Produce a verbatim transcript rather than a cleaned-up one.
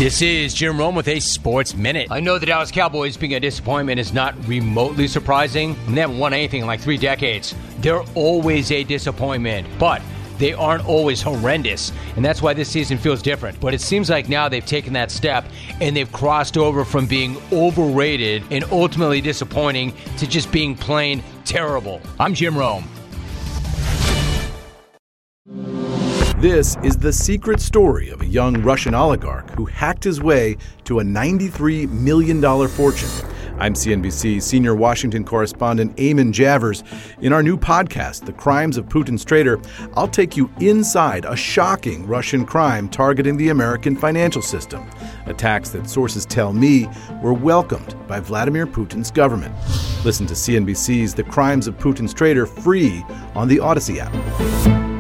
This is Jim Rome with a Sports Minute. I know the Dallas Cowboys being a disappointment is not remotely surprising. They haven't won anything in like three decades. They're always a disappointment, but they aren't always horrendous, and that's why this season feels different. But it seems like now they've taken that step, and they've crossed over from being overrated and ultimately disappointing to just being plain terrible. I'm Jim Rome. This is the secret story of a young Russian oligarch who hacked his way to a ninety-three million dollars fortune. I'm C N B C senior Washington correspondent Eamon Javers. In our new podcast, The Crimes of Putin's Traitor, I'll take you inside a shocking Russian crime targeting the American financial system. Attacks that sources tell me were welcomed by Vladimir Putin's government. Listen to C N B C's The Crimes of Putin's Traitor free on the Odyssey app.